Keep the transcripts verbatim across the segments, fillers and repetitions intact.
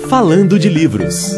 Falando de Livros.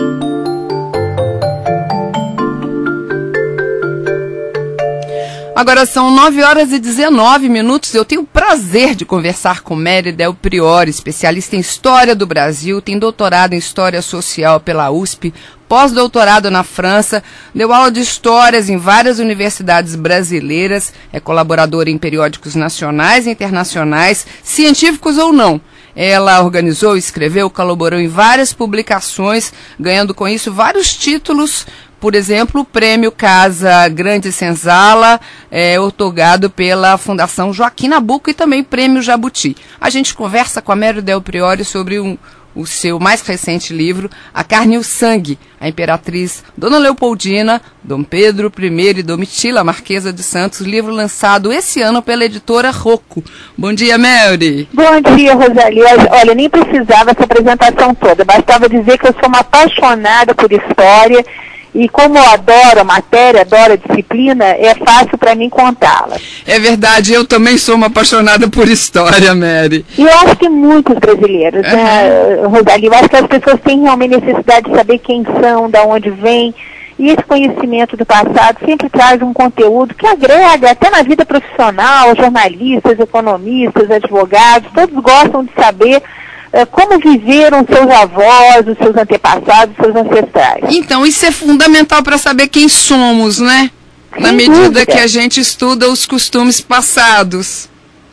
Agora são nove horas e dezenove minutos. Eu tenho o prazer de conversar com Mary Del Priore, especialista em História do Brasil, tem doutorado em História Social pela U S P, pós-doutorado na França, deu aula de histórias em várias universidades brasileiras, é colaboradora em periódicos nacionais e internacionais, científicos ou não. Ela organizou, escreveu, colaborou em várias publicações, ganhando com isso vários títulos. Por exemplo, o Prêmio Casa Grande Senzala, é, otorgado pela Fundação Joaquim Nabuco, e também Prêmio Jabuti. A gente conversa com a Mary Del Priore sobre um, o seu mais recente livro, A Carne e o Sangue, a Imperatriz Dona Leopoldina, Dom Pedro I e Domitila, Marquesa de Santos, livro lançado esse ano pela editora Rocco. Bom dia, Mary. Bom dia, Rosali. Olha, nem precisava essa apresentação toda, bastava dizer que eu sou uma apaixonada por história. E como eu adoro a matéria, adoro a disciplina, é fácil para mim contá-la. É verdade, eu também sou uma apaixonada por história, Mary. E eu acho que muitos brasileiros, uhum. né, Rosali? Eu acho que as pessoas têm realmente necessidade de saber quem são, de onde vêm. E esse conhecimento do passado sempre traz um conteúdo que agrega até na vida profissional, jornalistas, economistas, advogados, todos gostam de saber como viveram seus avós, os seus antepassados, os seus ancestrais. Então, isso é fundamental para saber quem somos, né? Sem Na medida dúvida. que a gente estuda os costumes passados.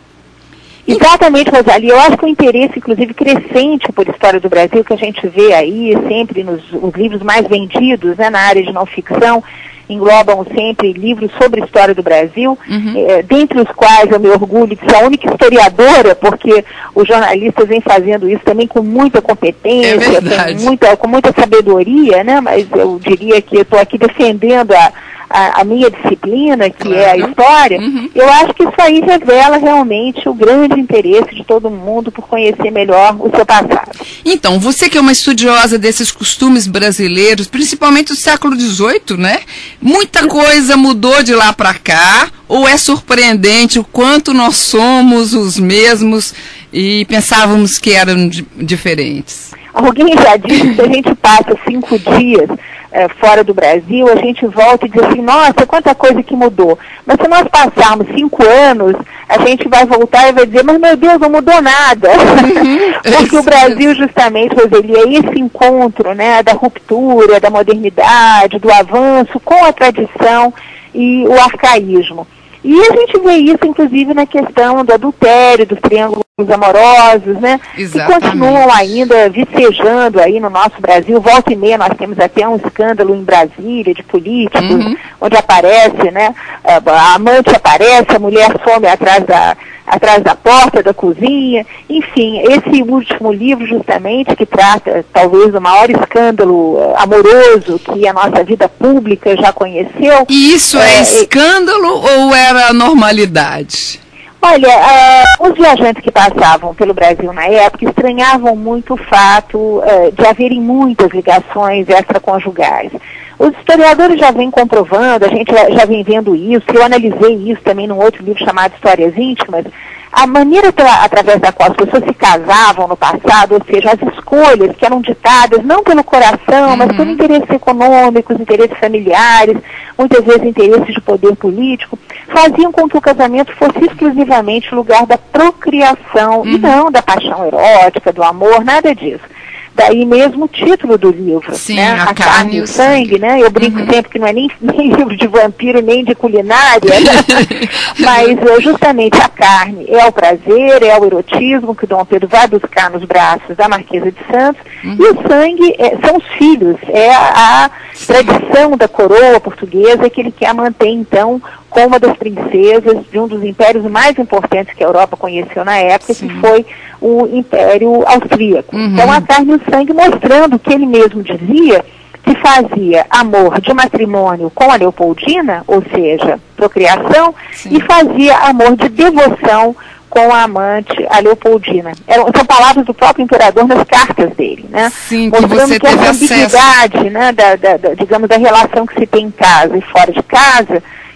Exatamente, Rosali. Eu acho que o interesse, inclusive, crescente por história do Brasil, que a gente vê aí sempre nos os livros mais vendidos, né, na área de não ficção, englobam sempre livros sobre a história do Brasil, uhum. eh, dentre os quais eu me orgulho de ser a única historiadora, porque os jornalistas vêm fazendo isso também com muita competência, é com, muita, com muita sabedoria, né? Mas eu diria que eu estou aqui defendendo a, a, a minha disciplina, que claro. é a história. Uhum. Eu acho que isso aí revela realmente o grande interesse de todo mundo por conhecer melhor o seu passado. Então, você que é uma estudiosa desses costumes brasileiros, principalmente do século dezoito, né? Muita coisa mudou de lá para cá, ou é surpreendente o quanto nós somos os mesmos e pensávamos que eram diferentes? Alguém já disse que se a gente passa cinco dias é, fora do Brasil, a gente volta e diz assim, nossa, quanta coisa que mudou. Mas se nós passarmos cinco anos, a gente vai voltar e vai dizer, mas meu Deus, não mudou nada. Uhum. Porque o Brasil, justamente, Roseli, é esse encontro, né, da ruptura, da modernidade, do avanço com a tradição e o arcaísmo. E a gente vê isso, inclusive, na questão do adultério, dos triângulos amorosos, né? Exatamente. Que continuam ainda vicejando aí no nosso Brasil. Volta e meia nós temos até um escândalo em Brasília de políticos, uhum. onde aparece, né? A amante aparece, a mulher some atrás da, atrás da porta da cozinha. Enfim, esse último livro, justamente, que trata talvez do maior escândalo amoroso que a nossa vida pública já conheceu. E isso é, é escândalo ou era normalidade? Olha, uh, os viajantes que passavam pelo Brasil na época estranhavam muito o fato uh, de haverem muitas ligações extraconjugais. Os historiadores já vêm comprovando, a gente já, já vem vendo isso, eu analisei isso também num outro livro chamado Histórias Íntimas, a maneira pela, através da qual as pessoas se casavam no passado, ou seja, as escolhas que eram ditadas não pelo coração, uhum. mas por interesses econômicos, interesses familiares, muitas vezes interesses de poder político, faziam com que o casamento fosse exclusivamente lugar da procriação, uhum. e não da paixão erótica, do amor, nada disso. Daí mesmo o título do livro, Sim, né? A, a Carne e o Sangue, né? Eu brinco uhum. sempre que não é nem, nem livro de vampiro, nem de culinária, né? Mas é justamente a carne é o prazer, é o erotismo que Dom Pedro vai buscar nos braços da Marquesa de Santos, uhum. e o sangue é, são os filhos, é a, a tradição da coroa portuguesa que ele quer manter, então, com uma das princesas de um dos impérios mais importantes que a Europa conheceu na época, Sim. que foi o Império Austríaco. Uhum. Então, a carne e o sangue mostrando que ele mesmo dizia que fazia amor de matrimônio com a Leopoldina, ou seja, procriação, Sim. e fazia amor de devoção com a amante, a Leopoldina. Eram, são palavras do próprio imperador nas cartas dele, né? Sim, que mostrando você que teve essa acesso. ambiguidade, né, da, da, da, digamos, da relação que se tem em casa e fora de casa,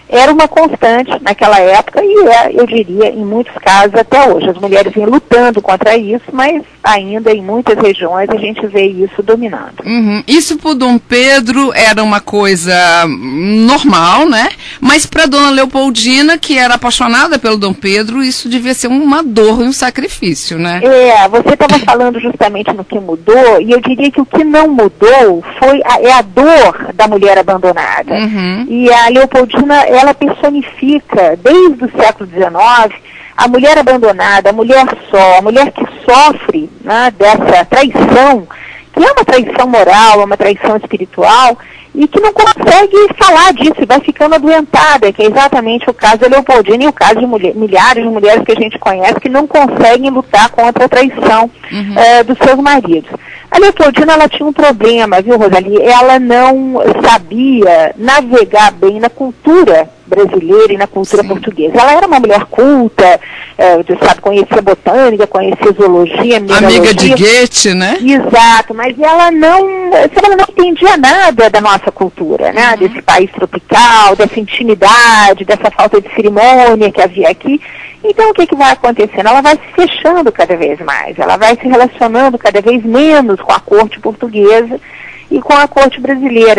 era uma constante naquela época e é, eu diria, em muitos casos até hoje. As mulheres vêm lutando contra isso, mas ainda em muitas regiões a gente vê isso dominando. Uhum. Isso para o Dom Pedro era uma coisa normal, né? Mas para Dona Leopoldina, que era apaixonada pelo Dom Pedro, isso devia ser uma dor e um sacrifício, né? É, você estava falando justamente no que mudou, e eu diria que o que não mudou foi a, é a dor da mulher abandonada. Uhum. E a Leopoldina, ela personifica, desde o século dezenove, a mulher abandonada, a mulher só, a mulher que sofre, né, dessa traição, que é uma traição moral, é uma traição espiritual, e que não consegue falar disso, e vai ficando adoentada, que é exatamente o caso da Leopoldina e o caso de mulher, milhares de mulheres que a gente conhece que não conseguem lutar contra a traição uhum. uh, dos seus maridos. A Leopoldina, ela tinha um problema, viu, Rosalie? Ela não sabia navegar bem na cultura brasileira e na cultura Sim. portuguesa. Ela era uma mulher culta, é, você sabe, conhecia botânica, conhecia zoologia, mineralogia. Amiga de Goethe, né? Exato, mas ela não, ela não entendia nada da nossa cultura, né? Uhum. Desse país tropical, dessa intimidade, dessa falta de cerimônia que havia aqui. Então, o que, que vai acontecendo? Ela vai se fechando cada vez mais, ela vai se relacionando cada vez menos com a corte portuguesa e com a corte brasileira.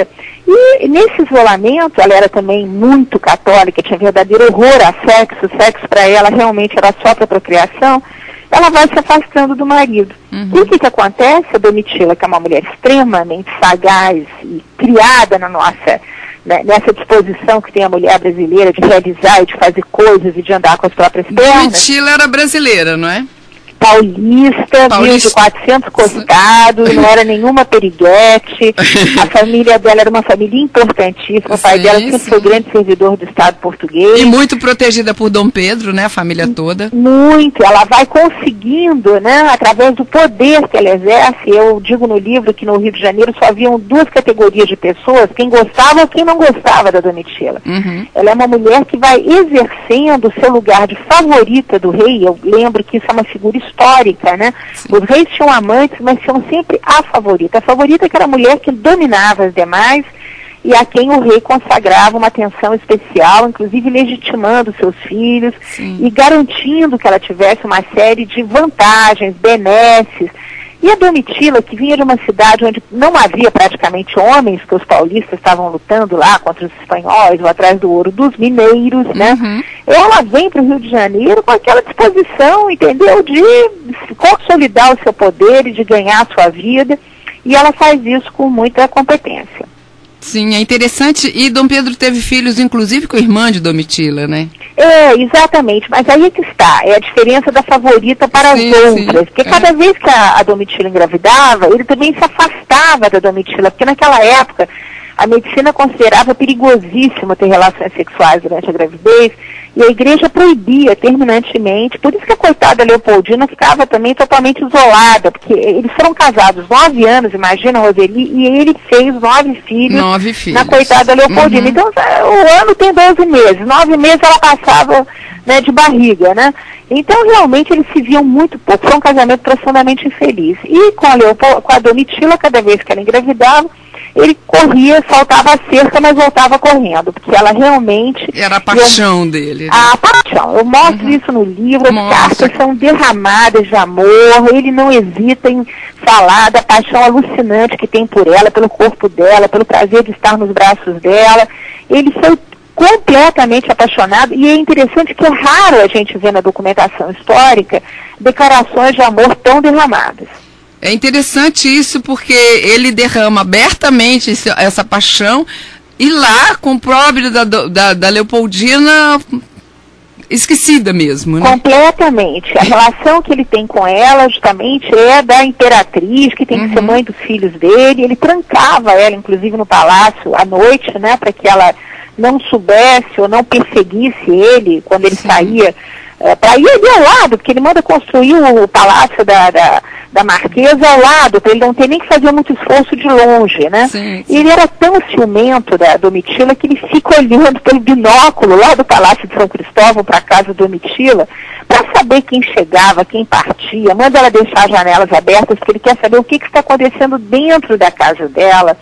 E nesse isolamento, ela era também muito católica, tinha verdadeiro horror a sexo, o sexo para ela realmente era só para procriação, ela vai se afastando do marido. Uhum. E o que, que acontece? A Domitila, que é uma mulher extremamente sagaz e criada na nossa... nessa disposição que tem a mulher brasileira de realizar e de fazer coisas e de andar com as próprias pernas. Domitila era brasileira, não é? Paulista, mil de quatrocentos costados, não era nenhuma periguete, a família dela era uma família importantíssima, o pai sim, dela sempre sim. foi grande servidor do Estado português. E muito protegida por Dom Pedro, né, a família toda. Muito, ela vai conseguindo, né, através do poder que ela exerce. Eu digo no livro que no Rio de Janeiro só haviam duas categorias de pessoas, quem gostava e quem não gostava da Domitila. Uhum. Ela é uma mulher que vai exercendo o seu lugar de favorita do rei. Eu lembro que isso é uma figura histórica, né? Sim. Os reis tinham amantes, mas tinham sempre a favorita. A favorita que era a mulher que dominava as demais e a quem o rei consagrava uma atenção especial, inclusive legitimando seus filhos Sim. e garantindo que ela tivesse uma série de vantagens, benesses. E a Domitila, que vinha de uma cidade onde não havia praticamente homens, porque os paulistas estavam lutando lá contra os espanhóis, ou atrás do ouro dos mineiros, né? Uhum. Ela vem para o Rio de Janeiro com aquela disposição, entendeu, de consolidar o seu poder e de ganhar a sua vida, e ela faz isso com muita competência. Sim, é interessante. E Dom Pedro teve filhos, inclusive, com a irmã de Domitila, né? É, exatamente. Mas aí é que está. É a diferença da favorita para sim, as outras. Sim, porque é. cada vez que a, a Domitila engravidava, ele também se afastava da Domitila. Porque naquela época, a medicina considerava perigosíssimo ter relações sexuais durante a gravidez. E a igreja proibia terminantemente. Por isso que a coitada Leopoldina ficava também totalmente isolada. Porque eles foram casados nove anos, imagina, Roseli, e ele fez nove filhos, nove filhos. na coitada Leopoldina. Uhum. Então, o ano tem doze meses. Nove meses ela passava, né, de barriga, né? Então, realmente, eles se viam muito pouco. Foi um casamento profundamente infeliz. E com a, Leopol- com a Domitila, cada vez que ela engravidava, ele corria, saltava a cerca, mas voltava correndo, porque ela realmente... Era a paixão eu, dele. Né? A paixão. Eu mostro uhum. isso no livro, as Mostra. cartas são derramadas de amor, ele não hesita em falar da paixão alucinante que tem por ela, pelo corpo dela, pelo prazer de estar nos braços dela. Ele foi completamente apaixonado, e é interessante que é raro a gente ver na documentação histórica declarações de amor tão derramadas. É interessante isso porque ele derrama abertamente esse, essa paixão, e lá, com o próprio da, da, da Leopoldina, esquecida mesmo, né? Completamente. A relação que ele tem com ela, justamente, é da imperatriz, que tem uhum. que ser mãe dos filhos dele. Ele trancava ela, inclusive, no palácio à noite, né, para que ela não soubesse ou não perseguisse ele quando ele Sim. saía. É, para ir ali ao lado, porque ele manda construir o, o palácio da, da, da Marquesa ao lado, para ele não ter nem que fazer muito esforço de longe, né? Sim, sim. E ele era tão ciumento da Domitila que ele fica olhando pelo binóculo lá do Palácio de São Cristóvão para a casa da Domitila, para saber quem chegava, quem partia, manda ela deixar as janelas abertas, porque ele quer saber o que, que está acontecendo dentro da casa dela,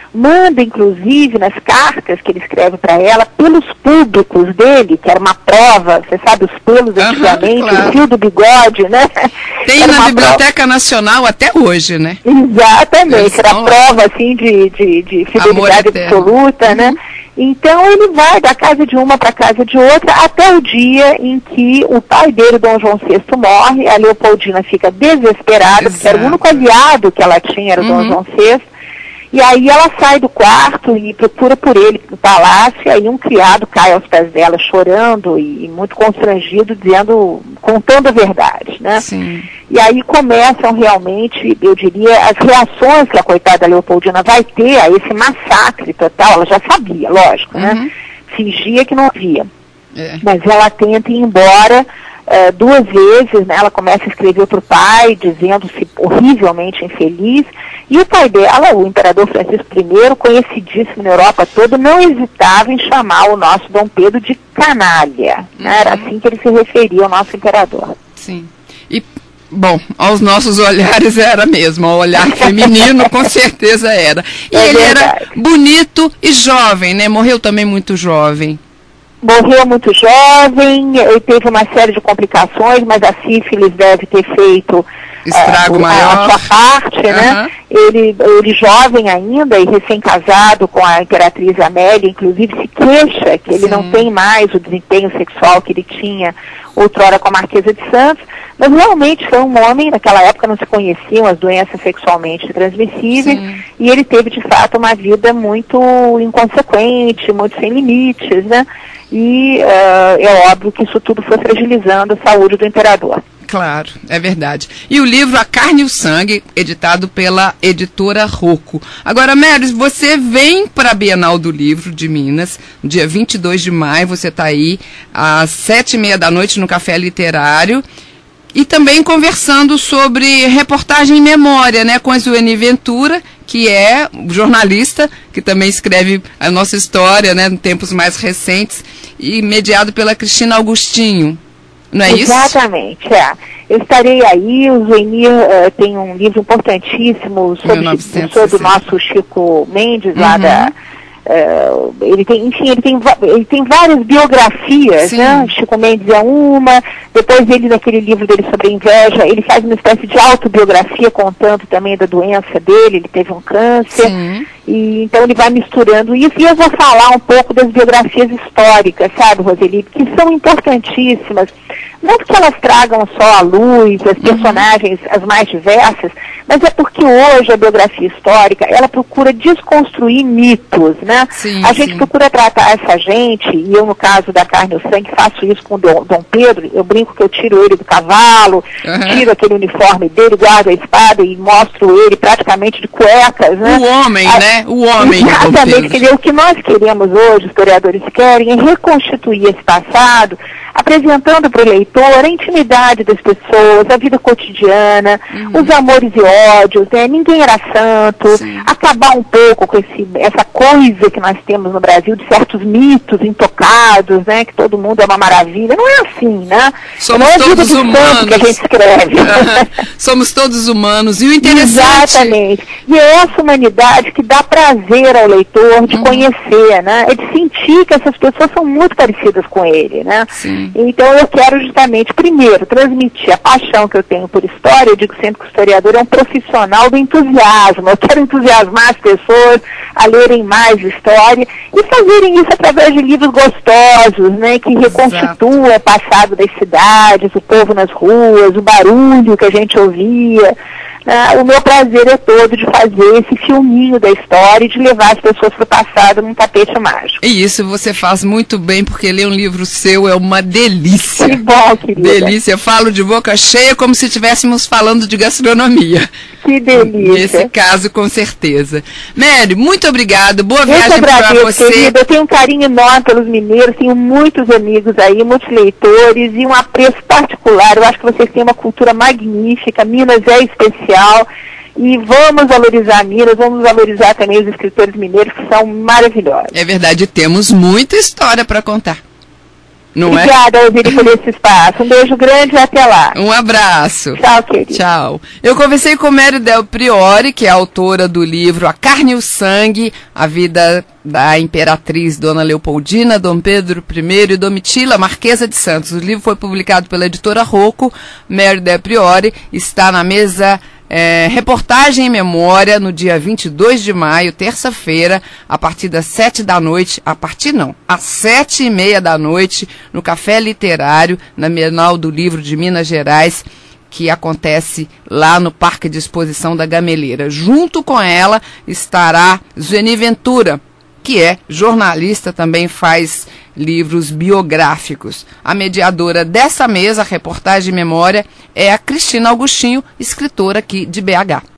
manda, inclusive, nas cartas que ele escreve para ela, pelos públicos dele, que era uma prova, você sabe, os pelos uhum, antigamente, claro. o fio do bigode, né? Tem era na Biblioteca prova... Nacional até hoje, né? Exatamente, era são... prova, assim, de, de, de fidelidade absoluta, uhum. né? Então ele vai da casa de uma para a casa de outra até o dia em que o pai dele, Dom João sexto, morre, a Leopoldina fica desesperada, Exato. Porque era o único aliado que ela tinha, era o uhum. Dom João sexto, e aí ela sai do quarto e procura por ele no palácio, e aí um criado cai aos pés dela chorando e, e muito constrangido, dizendo, contando a verdade, né? Sim. E aí começam realmente, eu diria, as reações que a coitada Leopoldina vai ter a esse massacre total. Ela já sabia, lógico, uhum. né? Fingia que não havia. É. Mas ela tenta ir embora uh, duas vezes, né? Ela começa a escrever para o pai, dizendo-se horrivelmente infeliz. E o pai dela, o imperador Francisco I, conhecidíssimo na Europa toda, não hesitava em chamar o nosso Dom Pedro de canalha. Uhum. Né? Era assim que ele se referia ao nosso imperador. Sim. E, bom, aos nossos olhares era mesmo, ao olhar feminino com certeza era. E é ele verdade. Era bonito e jovem, né? Morreu também muito jovem. Morreu muito jovem, ele teve uma série de complicações, mas a sífilis deve ter feito estrago uh, maior. A, a sua parte, uhum. né? Ele, ele jovem ainda e recém-casado com a Imperatriz Amélia, inclusive se queixa que ele Sim. não tem mais o desempenho sexual que ele tinha outrora com a Marquesa de Santos, mas realmente foi um homem, naquela época não se conheciam as doenças sexualmente transmissíveis, Sim. e ele teve de fato uma vida muito inconsequente, muito sem limites, né? E uh, é óbvio que isso tudo foi fragilizando a saúde do imperador. Claro, é verdade. E o livro A Carne e o Sangue, editado pela editora Rocco. Agora, Meris, você vem para a Bienal do Livro de Minas, no dia vinte e dois de maio, você está aí às sete e meia da noite no Café Literário, e também conversando sobre reportagem em memória, né, com a Zueni Ventura, que é jornalista, que também escreve a nossa história, né, em tempos mais recentes, e mediado pela Cristina Augustinho. Não é isso? Exatamente, é. Eu estarei aí, o Zuenir uh, tem um livro importantíssimo sobre, sobre o nosso Chico Mendes, uhum. lá da... Uh, ele tem, enfim, ele tem, ele tem várias biografias, Sim. né? Chico Mendes é uma, depois ele, naquele livro dele sobre a inveja, ele faz uma espécie de autobiografia contando também da doença dele, ele teve um câncer, Sim. e então ele vai misturando isso, e eu vou falar um pouco das biografias históricas, sabe, Roseli, que são importantíssimas, não porque elas tragam só à luz as personagens uhum. as mais diversas, mas é porque hoje a biografia histórica, ela procura desconstruir mitos, né? Sim, a gente sim. procura tratar essa gente, e eu no caso da Carne e o Sangue faço isso com o Dom, Dom Pedro, eu brinco que eu tiro ele do cavalo, uhum. tiro aquele uniforme dele, guardo a espada e mostro ele praticamente de cuecas, né? O homem, a, né? O homem. Exatamente, o que nós queremos hoje, os historiadores querem, é reconstituir esse passado, apresentando para o leitor a intimidade das pessoas, a vida cotidiana, uhum. os amores e ódios, né? Ninguém era santo, Sim. acabar um pouco com esse, essa coisa que nós temos no Brasil de certos mitos intocados, né? Que todo mundo é uma maravilha. Não é assim, né? Somos não é todos vida humanos. Que a gente escreve. Somos todos humanos. E o interessante... Exatamente. E é essa humanidade que dá prazer ao leitor de uhum. conhecer, né? É de sentir que essas pessoas são muito parecidas com ele, né? Sim. Então eu quero justamente, primeiro, transmitir a paixão que eu tenho por história. Eu digo sempre que o historiador é um profissional do entusiasmo. Eu quero entusiasmar as pessoas a lerem mais história e fazerem isso através de livros gostosos, né, que reconstituam o passado das cidades, o povo nas ruas, o barulho que a gente ouvia. Uh, o meu prazer é todo de fazer esse filminho da história e de levar as pessoas para o passado num tapete mágico. E isso você faz muito bem, porque ler um livro seu é uma delícia. Que bom, querida. Delícia. Eu falo de boca cheia como se estivéssemos falando de gastronomia. Que delícia. Nesse caso, com certeza. Mary, muito obrigada. Boa eu viagem para você. Querida. Eu tenho um carinho enorme pelos mineiros, tenho muitos amigos aí, muitos leitores e um apreço particular. Eu acho que vocês têm uma cultura magnífica. Minas é especial. E vamos valorizar Minas, vamos valorizar também os escritores mineiros que são maravilhosos. É verdade, temos muita história para contar. Não Obrigada, é? Elvire, por esse espaço. Um beijo grande e até lá. Um abraço. Tchau, querido. Tchau. Eu conversei com Mary Del Priore, que é autora do livro A Carne e o Sangue, a vida da imperatriz Dona Leopoldina, Dom Pedro I e Domitila, Marquesa de Santos. O livro foi publicado pela editora Rocco. Mary Del Priore está na mesa É, reportagem em memória no dia vinte e dois de maio, terça-feira, a partir das sete da noite, a partir não, às sete e meia da noite, no Café Literário, na Bienal do Livro de Minas Gerais, que acontece lá no Parque de Exposição da Gameleira. Junto com ela estará Zueni Ventura, que é jornalista, também faz livros biográficos. A mediadora dessa mesa, reportagem e memória, é a Cristina Augustinho, escritora aqui de B H.